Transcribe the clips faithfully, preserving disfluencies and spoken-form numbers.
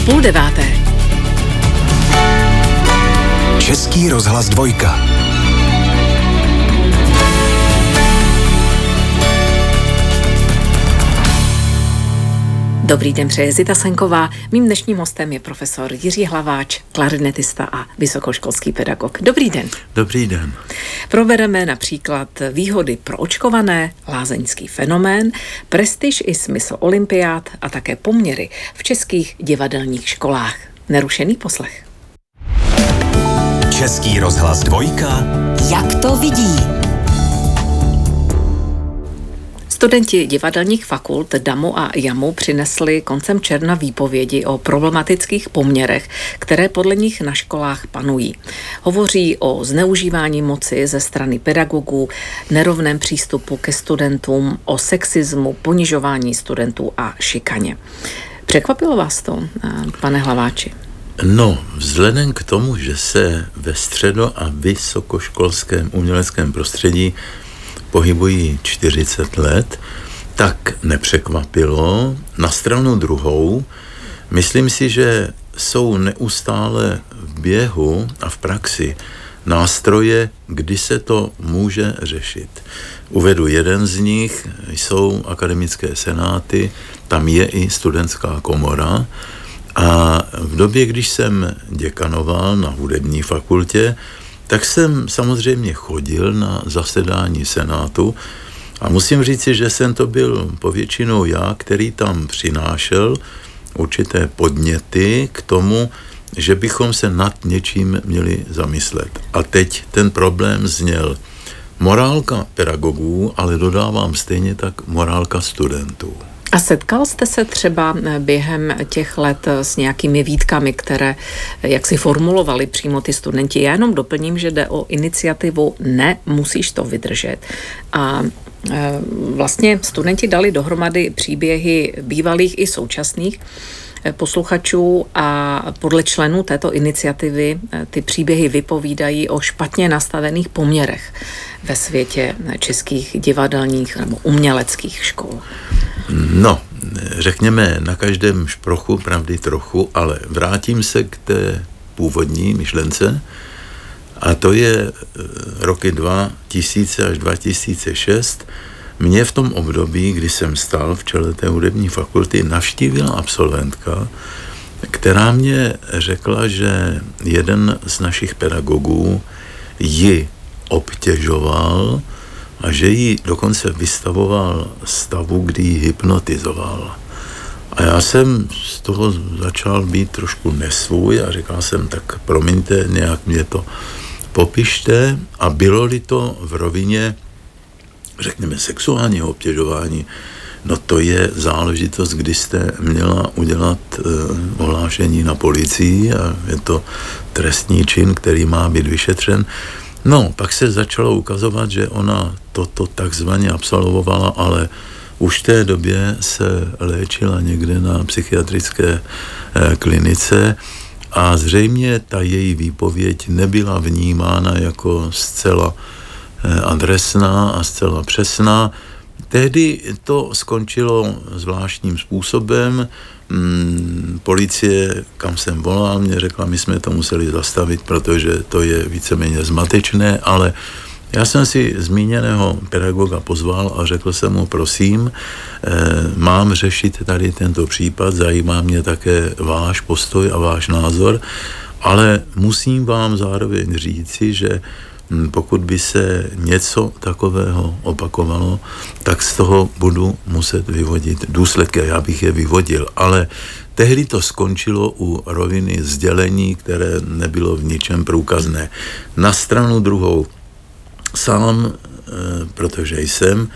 půl deváté. Český rozhlas dvojka. Dobrý den, přeje Zita Senková. Mým dnešním hostem je profesor Jiří Hlaváč, klarinetista a vysokoškolský pedagog. Dobrý den. Dobrý den. Probereme například výhody pro očkované, lázeňský fenomén, prestiž i smysl olympiád a také poměry v českých divadelních školách. Nerušený poslech. Český rozhlas dvojka. Jak to vidí? Studenti divadelních fakult DAMu a JAMu přinesli koncem června výpovědi o problematických poměrech, které podle nich na školách panují. Hovoří o zneužívání moci ze strany pedagogů, nerovném přístupu ke studentům, o sexismu, ponižování studentů a šikaně. Překvapilo vás to, pane Hlaváči? No, vzhledem k tomu, že se ve středo- a vysokoškolském uměleckém prostředí pohybují čtyřicet let, tak nepřekvapilo. Na stranu druhou, myslím si, že jsou neustále v běhu a v praxi nástroje, kdy se to může řešit. Uvedu jeden z nich, jsou akademické senáty, tam je i studentská komora a v době, když jsem děkanoval na hudební fakultě, tak jsem samozřejmě chodil na zasedání senátu a musím říci, že jsem to byl povětšinou já, který tam přinášel určité podněty k tomu, že bychom se nad něčím měli zamyslet. A teď ten problém zněl morálka pedagogů, ale dodávám stejně tak morálka studentů. A setkal jste se třeba během těch let s nějakými výtkami, které jak si formulovali přímo ty studenti? Já jenom doplním, že jde o iniciativu Ne, musíš to vydržet. A vlastně studenti dali dohromady příběhy bývalých i současných posluchačů a podle členů této iniciativy ty příběhy vypovídají o špatně nastavených poměrech ve světě českých divadelních nebo uměleckých škol. No, řekněme, na každém šprochu pravdy trochu, ale vrátím se k té původní myšlence a to je roky dva tisíce až dva tisíce šest. Mě v tom období, kdy jsem stál v čele té hudební fakulty, navštívila absolventka, která mě řekla, že jeden z našich pedagogů ji obtěžoval a že ji dokonce vystavoval stavu, kdy ji hypnotizoval. A já jsem z toho začal být trošku nesvůj a říkal jsem, tak promiňte, nějak mě to popište, a bylo-li to v rovině, řekněme, sexuálního obtěžování, no to je záležitost, kdy jste měla udělat e, ohlášení na policii a je to trestní čin, který má být vyšetřen. No, pak se začalo ukazovat, že ona toto takzvaně absolvovala, ale už v té době se léčila někde na psychiatrické e, klinice a zřejmě ta její výpověď nebyla vnímána jako zcela adresná a zcela přesná. Tehdy to skončilo zvláštním způsobem. Hmm, policie, kam jsem volal, mě řekla, my jsme to museli zastavit, protože to je víceméně zmatečné, ale já jsem si zmíněného pedagoga pozval a řekl jsem mu, prosím, eh, mám řešit tady tento případ, zajímá mě také váš postoj a váš názor, ale musím vám zároveň říci, že pokud by se něco takového opakovalo, tak z toho budu muset vyvodit důsledky. Já bych je vyvodil, ale tehdy to skončilo u roviny sdělení, které nebylo v ničem průkazné. Na stranu druhou sám, protože jsem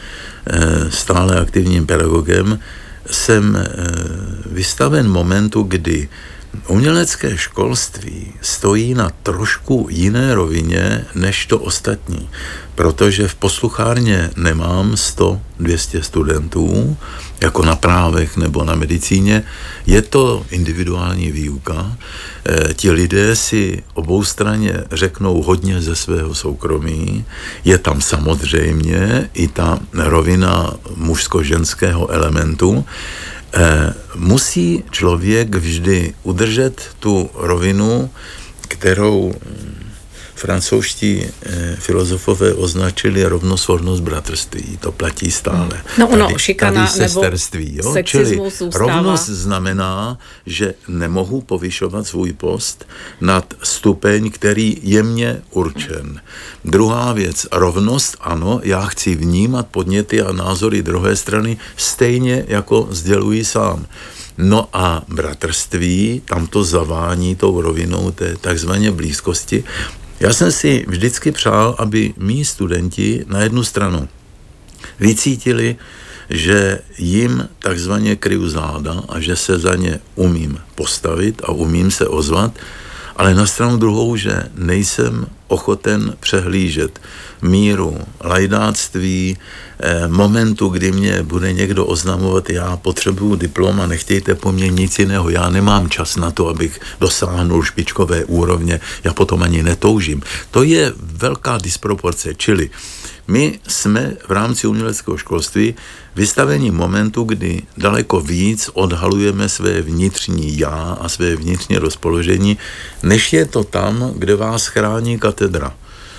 stále aktivním pedagogem, jsem vystaven momentu, kdy umělecké školství stojí na trošku jiné rovině než to ostatní, protože v posluchárně nemám sto dvě stě studentů, jako na právech nebo na medicíně. Je to individuální výuka. E, ti lidé si oboustranně řeknou hodně ze svého soukromí. Je tam samozřejmě i ta rovina mužsko-ženského elementu. E, musí člověk vždy udržet tu rovinu, kterou francouzští eh, filozofové označili rovnost, svornost, bratrství. To platí stále. No ono, tady, šikana tady sesterství, nebo jo? sexismus Čili zůstává. Rovnost znamená, že nemohu povyšovat svůj post nad stupeň, který je mně určen. Druhá věc, rovnost, ano, já chci vnímat podněty a názory druhé strany stejně, jako sděluji sám. No a bratrství, tam to zavání tou rovinou té takzvané blízkosti. Já jsem si vždycky přál, aby mí studenti na jednu stranu vycítili, že jim takzvaně kryju záda a že se za ně umím postavit a umím se ozvat, ale na stranu druhou, že nejsem ochoten přehlížet míru lajdáctví, eh, momentu, kdy mě bude někdo oznamovat, já potřebuju diplom a nechtějte po mně nic jiného, já nemám čas na to, abych dosáhnul špičkové úrovně, já potom ani netoužím. To je velká disproporce, čili my jsme v rámci uměleckého školství vystavení momentu, kdy daleko víc odhalujeme své vnitřní já a své vnitřní rozpoložení, než je to tam, kde vás chrání katedra.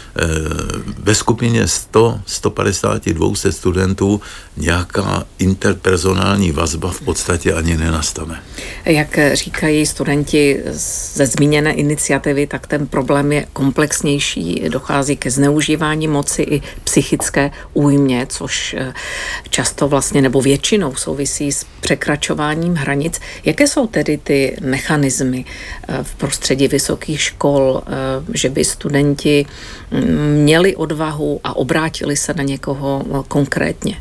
Ve skupině sto, sto padesát, dvě stě studentů nějaká interpersonální vazba v podstatě ani nenastane. Jak říkají studenti ze zmíněné iniciativy, tak ten problém je komplexnější, dochází ke zneužívání moci i psychické újmě, což často vlastně nebo většinou souvisí s překračováním hranic. Jaké jsou tedy ty mechanismy v prostředí vysokých škol, že by studenti měli odvahu a obrátili se na někoho konkrétně?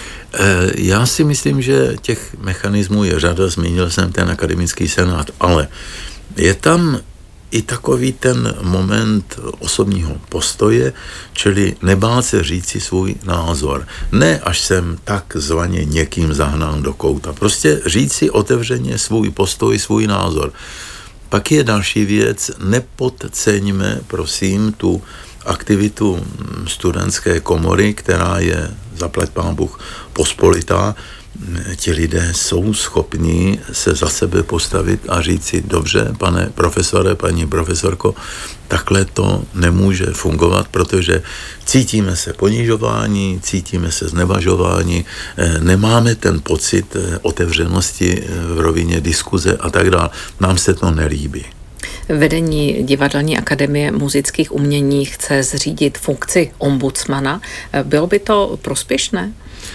Já si myslím, že těch mechanismů je řada, zmínil jsem ten akademický senát, ale je tam i takový ten moment osobního postoje, čili nebát se říci svůj názor. Ne, až jsem takzvaně někým zahnán do kouta. Prostě říci otevřeně svůj postoj, svůj názor. Pak je další věc, nepodceňme, prosím, tu aktivitu studentské komory, která je, zaplať pán Bůh, pospolitá. Ti lidé jsou schopní se za sebe postavit a říct si, dobře, pane profesore, paní profesorko, takhle to nemůže fungovat, protože cítíme se ponižování, cítíme se znevažování, nemáme ten pocit otevřenosti v rovině diskuze a tak dále. Nám se to nelíbí. Vedení Divadelní akademie muzických umění chce zřídit funkci ombudsmana. Bylo by to prospěšné?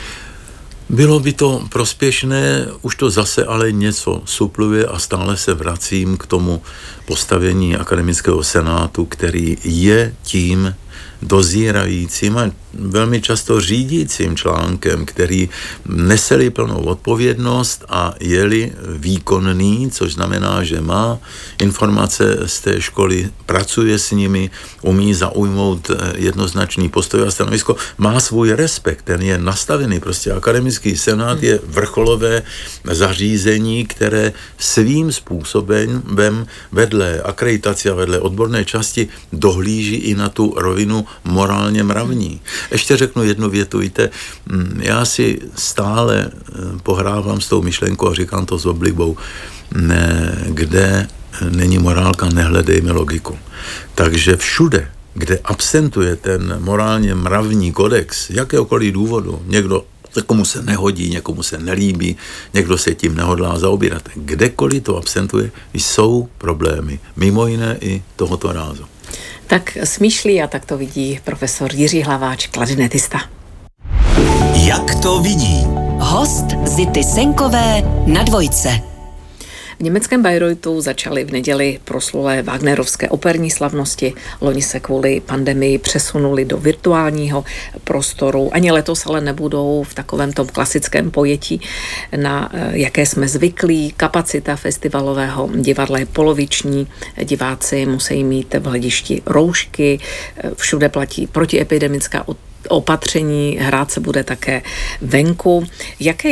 Bylo by to prospěšné, už to zase ale něco supluje a stále se vracím k tomu postavení akademického senátu, který je tím dozírajícím a velmi často řídícím článkem, který neseli plnou odpovědnost a je-li výkonný, což znamená, že má informace z té školy, pracuje s nimi, umí zaujmout jednoznačný postoj a stanovisko, má svůj respekt, ten je nastavený. Prostě akademický senát je vrcholové zařízení, které svým způsobem vedle akreditace a vedle odborné části dohlíží i na tu rovinu morálně mravní. Ještě řeknu jednu větu, víte, já si stále pohrávám s tou myšlenkou a říkám to s oblibou, ne, kde není morálka, nehledejme logiku. Takže všude, kde absentuje ten morálně mravní kodex, jakéhokoliv důvodu, někdo někomu se nehodí, někomu se nelíbí, někdo se tím nehodlá zaobírat. Kdekoliv to absentuje, jsou problémy, mimo jiné i tohoto rázu. Tak smýšlí a tak to vidí profesor Jiří Hlaváč, klarinetista. Jak to vidí? Host Zity Senkové na Dvojce. V německém Bayreuthu začaly v neděli proslulé wagnerovské operní slavnosti. Loni se kvůli pandemii přesunuli do virtuálního prostoru. Ani letos ale nebudou v takovém tom klasickém pojetí, na jaké jsme zvyklí. Kapacita festivalového divadla je poloviční. Diváci musí mít v hledišti roušky. Všude platí protiepidemická opatření. Hrát se bude také venku. Jaké je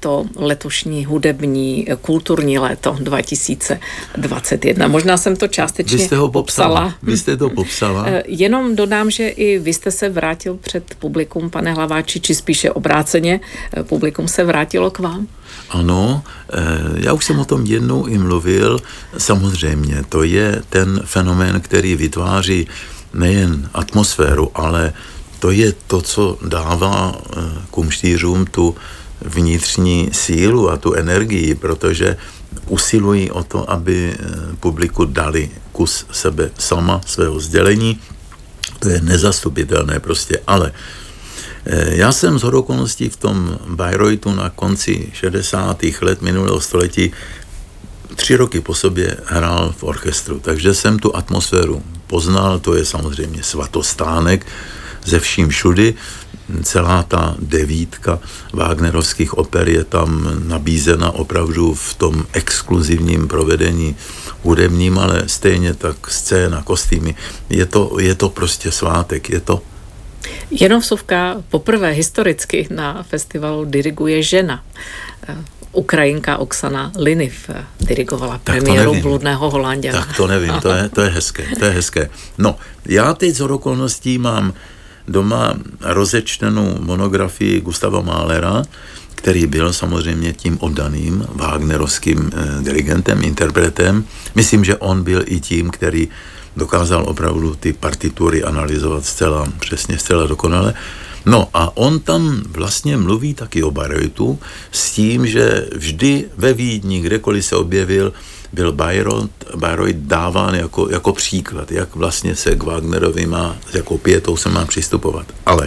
to letošní hudební kulturní léto dva tisíce dvacet jedna. Možná jsem to částečně vy jste ho popsala. popsala. Vy jste to popsala. Jenom dodám, že i vy jste se vrátil před publikum, pane Hlaváči, či spíše obráceně, publikum se vrátilo k vám? Ano, já už jsem o tom jednou i mluvil. Samozřejmě, to je ten fenomén, který vytváří nejen atmosféru, ale to je to, co dává kumštířům tu vnitřní sílu a tu energii, protože usilují o to, aby publiku dali kus sebe sama, svého sdělení. To je nezastupitelné prostě, ale já jsem shodou okolností v tom Bayreuthu na konci šedesátých let minulého století tři roky po sobě hrál v orchestru, takže jsem tu atmosféru poznal, to je samozřejmě svatostánek ze vším všudy, celá ta devítka wagnerovských oper je tam nabízena opravdu v tom exkluzivním provedení hudebním, ale stejně tak scéna, kostýmy, je to, je to prostě svátek, je to. Jenom vsuvka, poprvé historicky na festivalu diriguje žena. Ukrajinka Oksana Liniv dirigovala premiéru Bludného Holanděna. Tak to nevím, to je, to je hezké, to je hezké. No, já teď z okolností mám doma rozečtenou monografii Gustava Mahlera, který byl samozřejmě tím oddaným wagnerovským eh, dirigentem, interpretem. Myslím, že on byl i tím, který dokázal opravdu ty partitury analyzovat zcela přesně, zcela dokonale. No a on tam vlastně mluví taky o Bayreuthu s tím, že vždy ve Vídni, kdekoliv se objevil, byl Bayreuth, Bayreuth dáván jako, jako příklad, jak vlastně se k Wagnerovi má, s jakou pietou se má přistupovat. Ale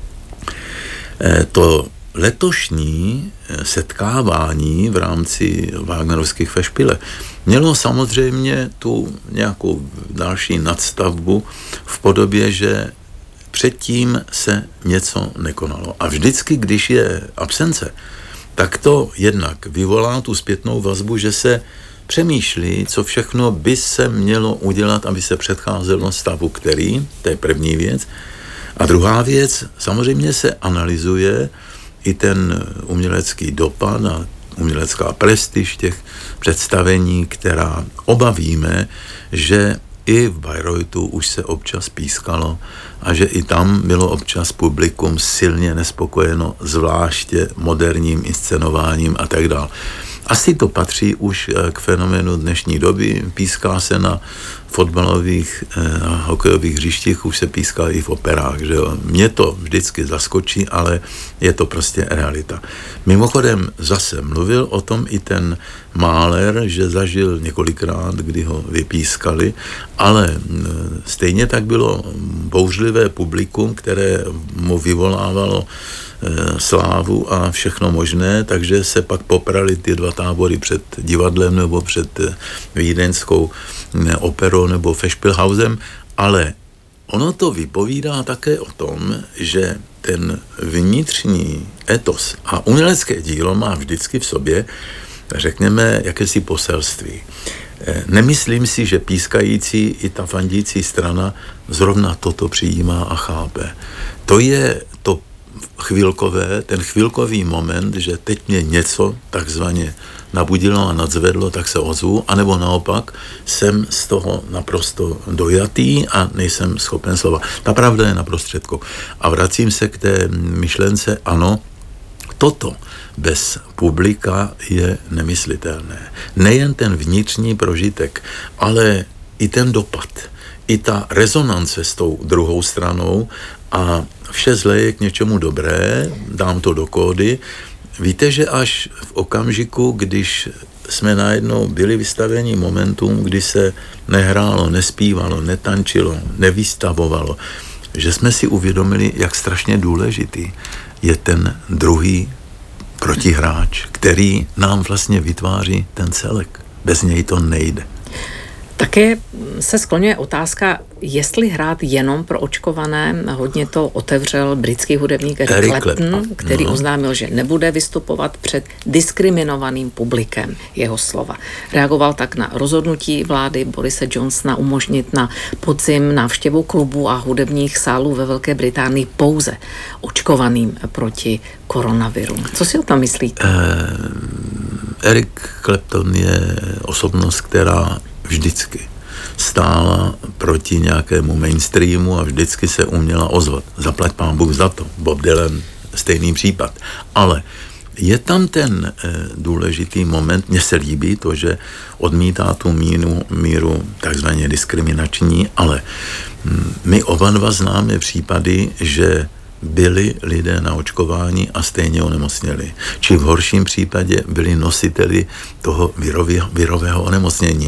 eh, to letošní setkávání v rámci wagnerovských fešpile mělo samozřejmě tu nějakou další nadstavbu v podobě, že předtím se něco nekonalo. A vždycky, když je absence, tak to jednak vyvolá tu zpětnou vazbu, že se přemýšlí, co všechno by se mělo udělat, aby se předcházelo stavu, který, to je první věc. A druhá věc, samozřejmě se analyzuje i ten umělecký dopad a umělecká prestiž těch představení, která obavíme, že i v Bayreuthu už se občas pískalo a že i tam bylo občas publikum silně nespokojeno, zvláště moderním inscenováním a tak dále. Asi to patří už k fenoménu dnešní doby. Píská se na fotbalových a hokejových hřištích, už se píská i v operách. Že jo? Mě to vždycky zaskočí, ale je to prostě realita. Mimochodem zase mluvil o tom i ten Mahler, že zažil několikrát, kdy ho vypískali, ale stejně tak bylo bouřlivé publikum, které mu vyvolávalo slávu a všechno možné, takže se pak poprali ty dva tábory před divadlem nebo před vídeňskou operou nebo Festspielhausem, ale ono to vypovídá také o tom, že ten vnitřní etos a umělecké dílo má vždycky v sobě, řekněme, jakési poselství. Nemyslím si, že pískající i ta fandící strana zrovna toto přijímá a chápe. To je to chvilkové, ten chvilkový moment, že teď mě něco takzvaně nabudilo a nadzvedlo, tak se ozvu, anebo naopak jsem z toho naprosto dojatý a nejsem schopen slova. Ta pravda je na prostředku. A vracím se k té myšlence, ano, toto bez publika je nemyslitelné. Nejen ten vnitřní prožitek, ale i ten dopad, i ta rezonance s tou druhou stranou a vše zlé je k něčemu dobré, dám to do kódy. Víte, že až v okamžiku, když jsme najednou byli vystaveni momentům, kdy se nehrálo, nespívalo, netančilo, nevystavovalo, že jsme si uvědomili, jak strašně důležitý je ten druhý protihráč, který nám vlastně vytváří ten celek. Bez něj to nejde. Také se skloňuje otázka, jestli hrát jenom pro očkované. Hodně to otevřel britský hudebník Eric, Eric Clapton, Clapton, který no. oznámil, že nebude vystupovat před diskriminovaným publikem, jeho slova. Reagoval tak na rozhodnutí vlády Borise Johnsona umožnit na podzim návštěvu klubů a hudebních sálů ve Velké Británii pouze očkovaným proti koronaviru. Co si o tom myslíte? Eh, Eric Clapton je osobnost, která vždycky stála proti nějakému mainstreamu a vždycky se uměla ozvat. Zaplať pán Bůh za to. Bob Dylan, stejný případ. Ale je tam ten e, důležitý moment, mně se líbí to, že odmítá tu míru, míru takzvaně diskriminační, ale m, my oba dva známe případy, že byli lidé na očkování a stejně onemocněli. Či v horším případě byli nositeli toho virově, virového onemocnění.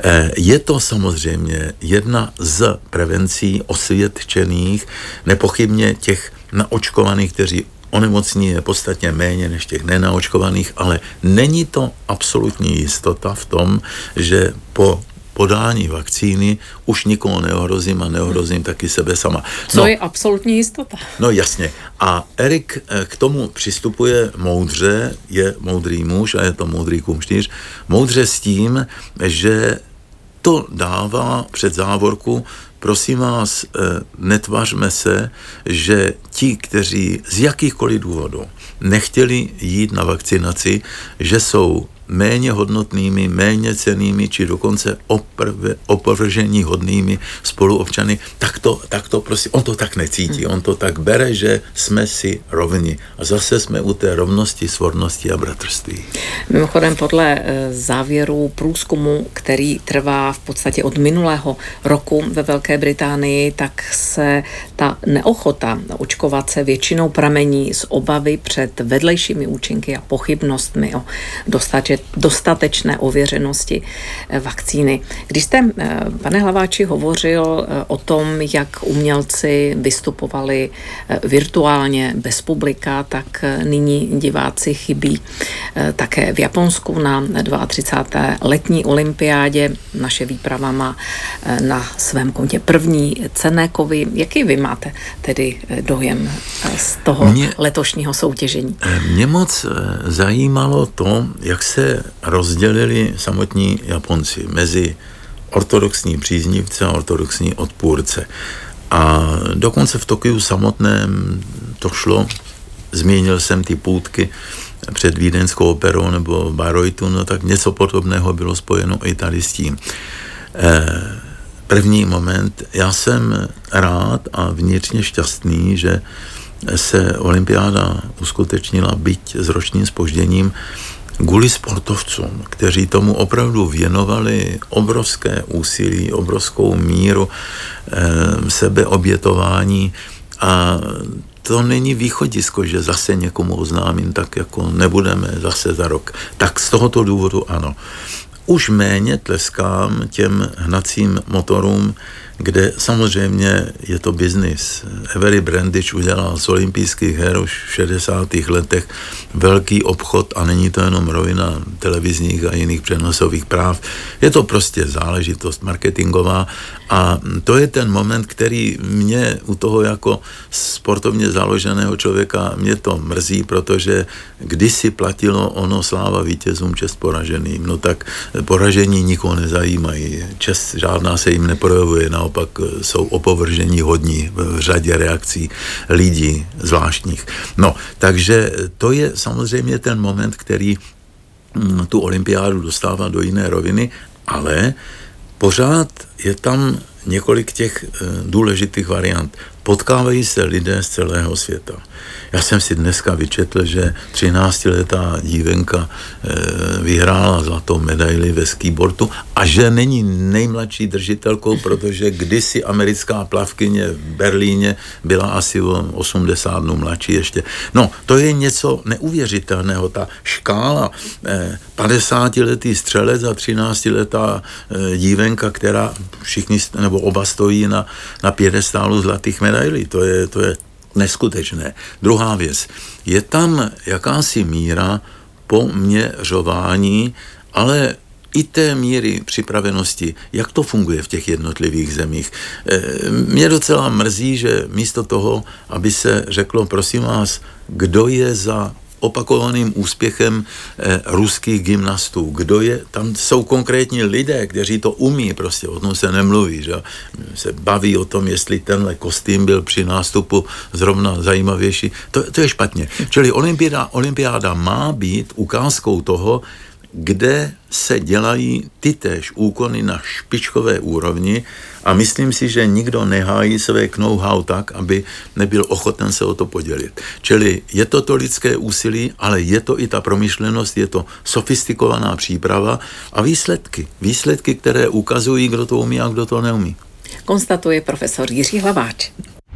Je to samozřejmě jedna z prevencí osvědčených, nepochybně těch naočkovaných, kteří onemocní je podstatně méně než těch nenaočkovaných, ale není to absolutní jistota v tom, že po podání vakcíny už nikoho neohrozím a neohrozím taky sebe sama. Co no, je absolutní jistota? No jasně. A Erik k tomu přistupuje moudře, je moudrý muž a je to moudrý kumštýř, moudře s tím, že to dává před závorku, prosím vás, netvařme se, že ti, kteří z jakýchkoliv důvodů nechtěli jít na vakcinaci, že jsou méně hodnotnými, méně cennými, či dokonce oprve, oprovržení hodnými spoluobčany, tak to, tak to prostě, on to tak necítí, on to tak bere, že jsme si rovni. A zase jsme u té rovnosti, svornosti a bratrství. Mimochodem podle závěrů průzkumu, který trvá v podstatě od minulého roku ve Velké Británii, tak se ta neochota očkovat se většinou pramení z obavy před vedlejšími účinky a pochybnostmi o dostatečnosti dostatečné ověřenosti vakcíny. Když jste, pane Hlaváči, hovořil o tom, jak umělci vystupovali virtuálně bez publika, tak nyní diváci chybí také v Japonsku na třicáté druhé letní olympiádě. Naše výprava má na svém kontě první cenné kovy. Jaký vy máte tedy dojem z toho mě, letošního soutěžení? Mě moc zajímalo to, jak se rozdělili samotní Japonci mezi ortodoxní příznivce a ortodoxní odpůrce. A dokonce v Tokiu samotném to šlo, zmínil jsem ty půtky před Vídeňskou operou nebo Bayreuthu, no tak něco podobného bylo spojeno i tady s tím. První moment, já jsem rád a vnitřně šťastný, že se olympiáda uskutečnila, byť s ročním zpožděním, kvůli sportovcům, kteří tomu opravdu věnovali obrovské úsilí, obrovskou míru e, sebeobětování a to není východisko, že zase někomu oznámím, tak jako nebudeme zase za rok. Tak z tohoto důvodu ano. Už méně tleskám těm hnacím motorům, kde samozřejmě je to biznis. Avery Brandage udělal z olympijských her už v šedesátých letech velký obchod a není to jenom rovina televizních a jiných přenosových práv. Je to prostě záležitost marketingová a to je ten moment, který mě u toho jako sportovně založeného člověka mě to mrzí, protože kdysi platilo ono sláva vítězům, čest poraženým. No tak poražení nikoho nezajímají. Čest žádná se jim neprojevuje, naopak jsou opovržení hodní v řadě reakcí lidí zvláštních. No, takže to je samozřejmě ten moment, který tu olympiádu dostává do jiné roviny, ale pořád je tam několik těch důležitých variant. Potkávají se lidé z celého světa. Já jsem si dneska vyčetl, že třináctiletá dívenka e, vyhrála zlatou medaili ve skiboardu a že není nejmladší držitelkou, protože kdysi americká plavkyně v Berlíně byla asi o osmdesát dnů mladší ještě. No, to je něco neuvěřitelného. Ta škála e, padesátiletý střelec a třináctiletá e, dívenka, která všichni, nebo oba stojí na, na piedestálu zlatých medailí. To je, to je neskutečné. Druhá věc. Je tam jakási míra poměřování, ale i té míry připravenosti, jak to funguje v těch jednotlivých zemích. Mě docela mrzí, že místo toho, aby se řeklo, prosím vás, kdo je za opakovaným úspěchem eh, ruských gymnastů. Kdo je, tam jsou konkrétní lidé, kteří to umí, prostě o tom se nemluví, že se baví o tom, jestli tenhle kostým byl při nástupu zrovna zajímavější. To, to je špatně. Čili olympiáda, olympiáda má být ukázkou toho, kde se dělají tytéž úkony na špičkové úrovni a myslím si, že nikdo nehájí své know-how tak, aby nebyl ochoten se o to podělit. Čili je to to lidské úsilí, ale je to i ta promyšlenost, je to sofistikovaná příprava a výsledky. Výsledky, které ukazují, kdo to umí a kdo to neumí. Konstatuje profesor Jiří Hlaváč.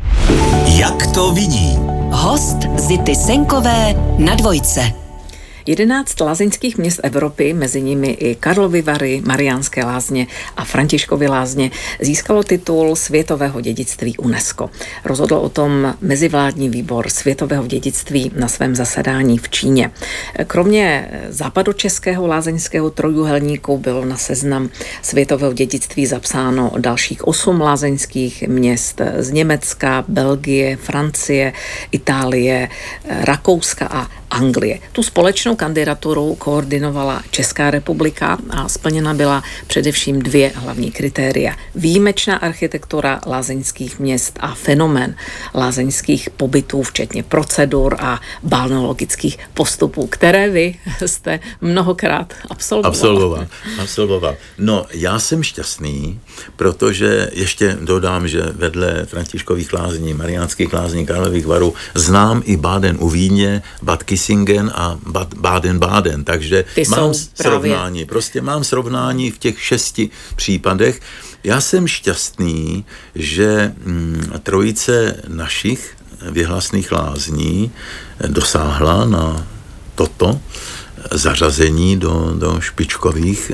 Jak to vidí? Host Zity Senkové na Dvojce. Jedenáct lázeňských měst Evropy, mezi nimi i Karlovy Vary, Mariánské Lázně a Františkovy Lázně, získalo titul světového dědictví UNESCO. Rozhodl o tom mezivládní výbor světového dědictví na svém zasedání v Číně. Kromě západočeského lázeňského trojúhelníku bylo na seznam světového dědictví zapsáno dalších osm lázeňských měst z Německa, Belgie, Francie, Itálie, Rakouska a Anglie. Tu společnou kandidaturu koordinovala Česká republika a splněna byla především dvě hlavní kritéria. Výjimečná architektura lázeňských měst a fenomén lázeňských pobytů, včetně procedur a balneologických postupů, které vy jste mnohokrát absolvoval. Absolvoval. absolvoval. No, já jsem šťastný, protože ještě dodám, že vedle Františkových lázní, Mariánských lázní, Karlových Varů znám i Báden u Vídně, Bad Kissingen a Bad Baden-Baden, takže Ty mám právě... srovnání, prostě mám srovnání v těch šesti případech. Já jsem šťastný, že hm, trojice našich věhlasných lázní dosáhla na toto zařazení do, do špičkových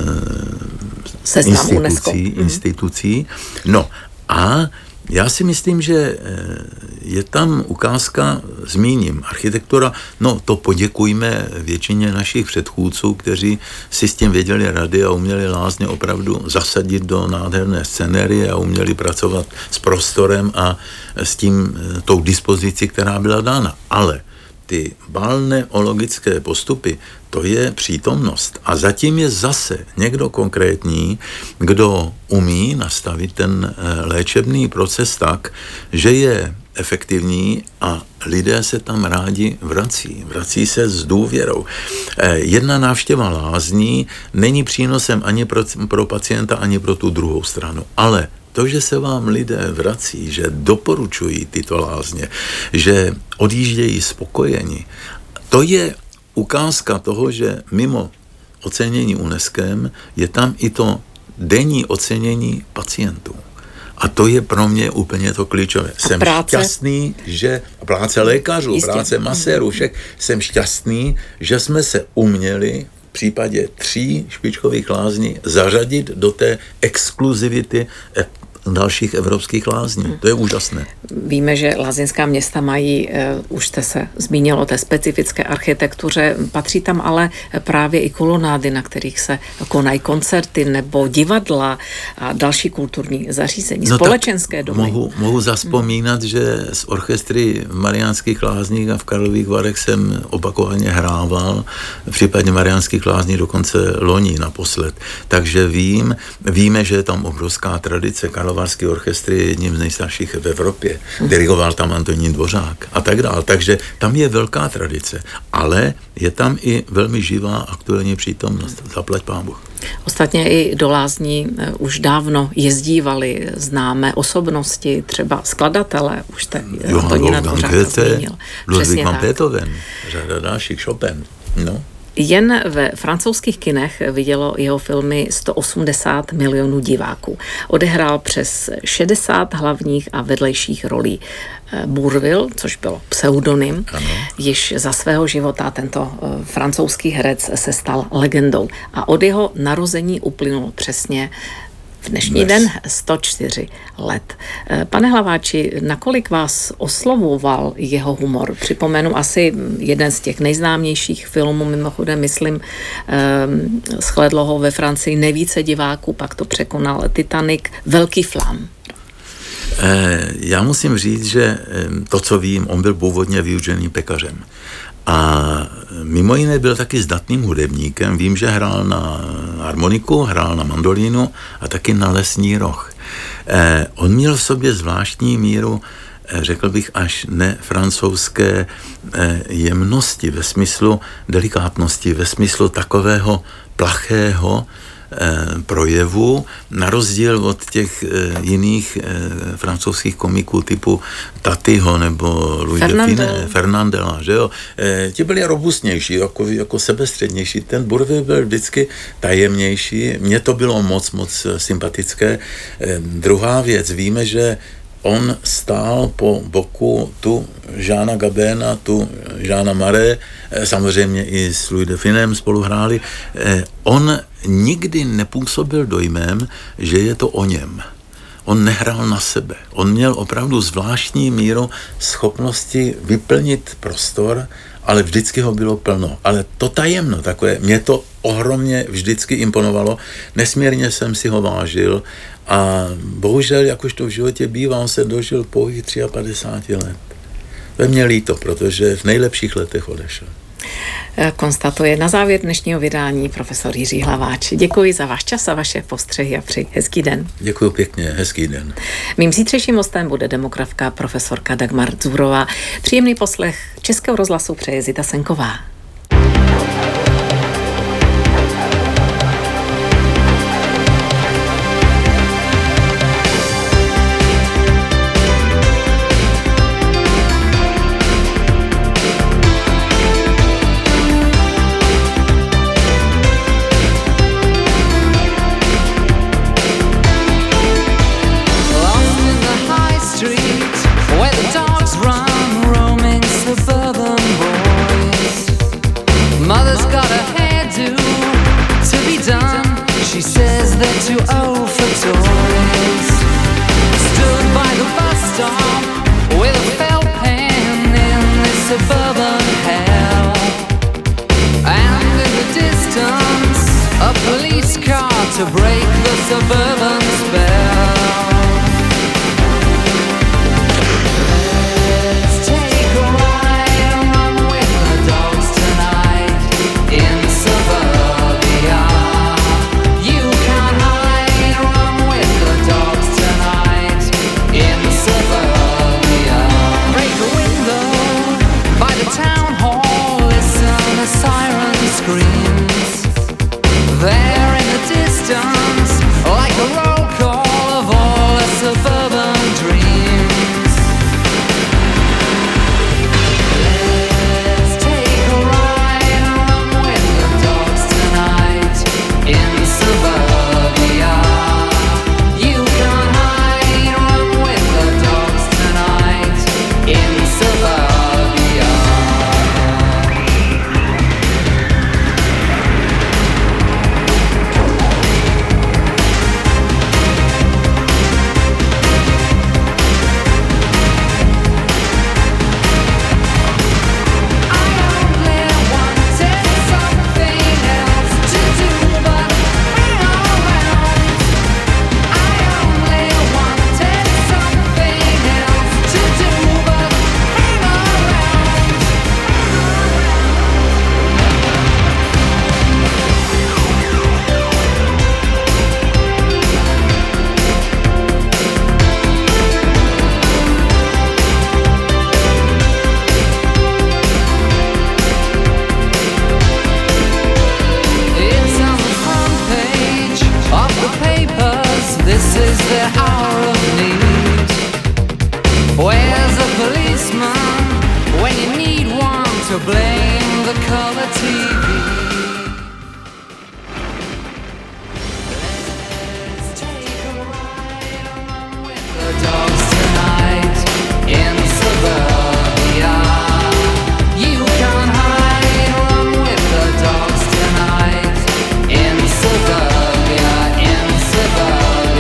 eh, institucí, institucí. No a já si myslím, že je tam ukázka, zmíním, architektura, no to poděkujme většině našich předchůdců, kteří si s tím věděli rady a uměli lázně opravdu zasadit do nádherné scenérie a uměli pracovat s prostorem a s tím, tou dispozicí, která byla dána. Ale ty balneologické postupy, to je přítomnost. A zatím je zase někdo konkrétní, kdo umí nastavit ten léčebný proces tak, že je efektivní a lidé se tam rádi vrací. Vrací se s důvěrou. Jedna návštěva lázní není přínosem ani pro, pro pacienta, ani pro tu druhou stranu. Ale to, že se vám lidé vrací, že doporučují tyto lázně, že odjíždějí spokojeni, to je ukázka toho, že mimo ocenění UNESCOem je tam i to denní ocenění pacientů. A to je pro mě úplně to klíčové. A jsem práce? šťastný, že práce lékařů, Jistě. práce masérů, všech, jsem šťastný, že jsme se uměli v případě tří špičkových lázní zařadit do té exkluzivity dalších evropských lázní. Hmm. To je úžasné. Víme, že lázeňská města mají, uh, už jste se zmínil o té specifické architektuře, patří tam ale právě i kolonády, na kterých se konají koncerty nebo divadla a další kulturní zařízení, no společenské domy. Mohu, mohu zaspomínat, hmm. že z orchestry v Mariánských lázních a v Karlových Varech jsem opakovaně hrával, v případě Mariánských lázní dokonce loni naposled. Takže vím, víme, že je tam obrovská tradice. Karlovarský orchestr je jedním z nejstarších v Evropě. Dirigoval tam Antonín Dvořák a tak dále. Takže tam je velká tradice, ale je tam i velmi živá aktuální přítomnost. Zaplať pán Bůh. Ostatně i do lázní už dávno jezdívali známé osobnosti, třeba skladatelé, už jste Antonína Dvořáka zmínil. Ludwig van Beethoven, řada dalších, Chopin. No. Jen ve francouzských kinech vidělo jeho filmy sto osmdesát milionů diváků. Odehrál přes šedesát hlavních a vedlejších rolí. Bourvil, což bylo pseudonym, ano. Již za svého života tento francouzský herec se stal legendou. A od jeho narození uplynulo přesně v dnešní Dnes. den sto čtyři let. Pane Hlaváči, nakolik vás oslovoval jeho humor? Připomenu asi jeden z těch nejznámějších filmů, mimochodem myslím, shledlo ho ve Francii nejvíce diváků, pak to překonal Titanic, Velký flám. Já musím říct, že to, co vím, on byl původně vyučený pekařem. A mimo jiné byl taky zdatným hudebníkem. Vím, že hrál na harmoniku, hrál na mandolínu a taky na lesní roh. Eh, on měl v sobě zvláštní míru, eh, řekl bych, až nefrancouzské eh, jemnosti, ve smyslu delikátnosti, ve smyslu takového plachého projevu, na rozdíl od těch jiných francouzských komiků typu Tatyho nebo Louis de Fernandela, že jo. Ti byli robustnější, jako, jako sebestřednější. Ten Bourvil byl vždycky tajemnější. Mně to bylo moc, moc sympatické. Druhá věc, víme, že on stál po boku tu Jeana Gabéna, tu Jeana Marais, samozřejmě i s Louis de Finem spolu hráli. On nikdy nepůsobil dojmem, že je to o něm. On nehrál na sebe. On měl opravdu zvláštní míru schopnosti vyplnit prostor, ale vždycky ho bylo plno. Ale to tajemno takové, mě to ohromně vždycky imponovalo. Nesmírně jsem si ho vážil a bohužel, jak už to v životě bývá, on se dožil pouhých padesát tři let. To je mě líto, protože v nejlepších letech odešel. Konstatuje na závěr dnešního vydání profesor Jiří Hlaváč. Děkuji za váš čas a vaše postřehy a přeji hezký den. Děkuji pěkně, hezký den. Mým zítřejším hostem bude demografka profesorka Dagmar Dzurová. Příjemný poslech Českého rozhlasu přeje Zita Senková. To break the suburban spell. Let's take a ride and run with the dogs tonight in suburbia. You can't hide, run with the dogs tonight in suburbia. Break a window by the town hall, listen to siren screams. There in the distance, like a roll call of all the suburban dreams. Let's take a ride and run with the dogs tonight in suburbia. You can't hide, run with the dogs tonight in suburbia. To blame the color T V. Let's take a ride along with the dogs tonight in suburbia. You can't hide, run with the dogs tonight in suburbia, in suburbia.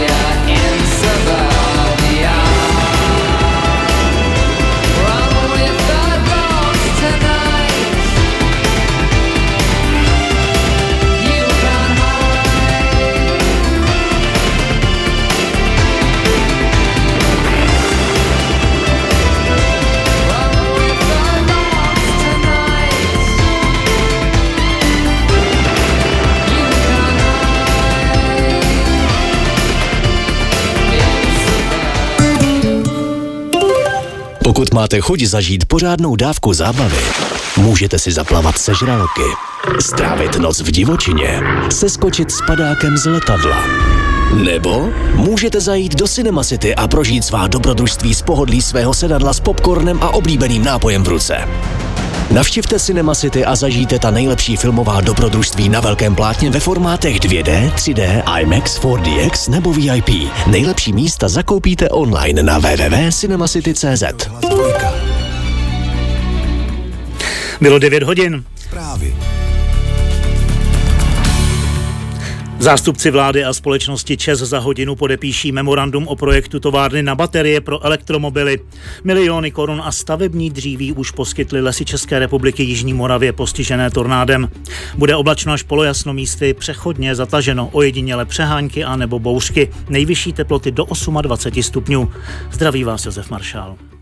Pokud máte chuť zažít pořádnou dávku zábavy, můžete si zaplavat sežralky, strávit noc v divočině, seskočit s padákem z letadla. Nebo můžete zajít do Cinema City a prožít svá dobrodružství z pohodlí svého sedadla s popcornem a oblíbeným nápojem v ruce. Navštivte Cinema City a zažijte ta nejlepší filmová dobrodružství na velkém plátně ve formátech dvě dé, tři dé, IMAX, čtyři dé X nebo V I P. Nejlepší místa zakoupíte online na w w w tečka cinemacity tečka c z. Bylo devět hodin. Zprávy. Zástupci vlády a společnosti ČEZ za hodinu podepíší memorandum o projektu továrny na baterie pro elektromobily. Miliony korun a stavební dříví už poskytly Lesy České republiky Jižní Moravě postižené tornádem. Bude oblačno až polojasno, místy přechodně zataženo, ojediněle přehánky a nebo bouřky. Nejvyšší teploty do dvacet osm stupňů. Zdraví vás Josef Maršál.